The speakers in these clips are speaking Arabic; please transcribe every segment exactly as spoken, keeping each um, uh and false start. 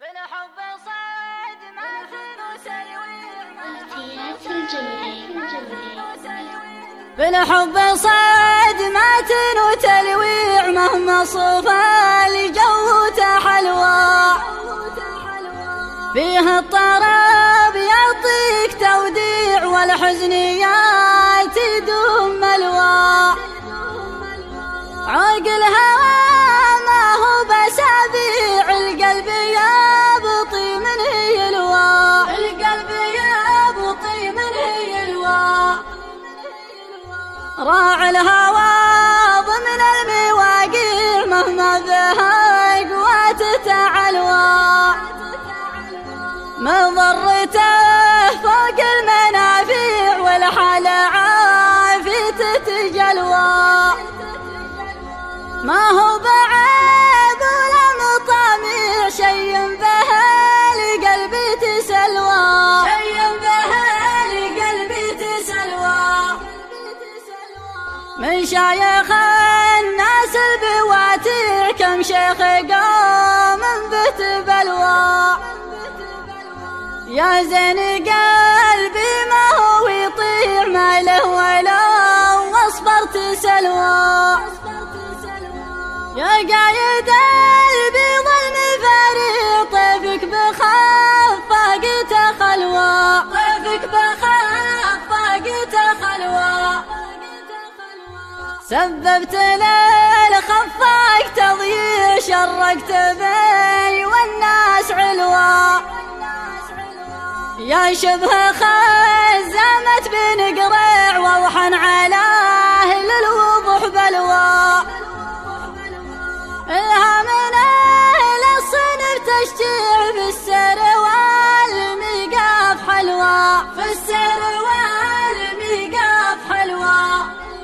بالحب صيد ماتن وتلويع بالحب صيد ماتن وتلويع مهما صفى الجو تحلوى فيه الطرب يعطيك توديع والحزن ياتي دم ملوى عاق الهوى ما هو بسابيع القلب يبطي منه يلوى القلب يبطي منه يلوى راعي الهوى ضمن المواقيع مهما ذهق وتتعلوى مضرته فوق المنافيع والحال عافية تتجلوى ما هو بعيد ولا مطامع شي به لقلب تسلوى شي به لقلب تسلوى من شايخ الناس البواتيع كم شيخ قام بت بلوى يا زين قلبي ما هو يطيع ما له ولا واصبرت سلوى يا قايد البيض المفاري طيفك بخفاق تخلوى طيفك بخفاق تخلوى سببت للخفاق تضييع شرقت بي والناس علوى يا شبه خزامت بن قريع وضحا على أهل الوضوح بلوى إلها من أهل الصنف تشجيع في السر والميقاف حلوى في السر والميقاف حلوى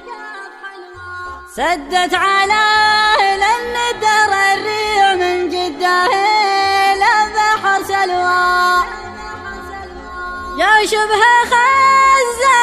سدت على أهل الندر الريع من جده إلى بحر سلوى يا شبه خزامت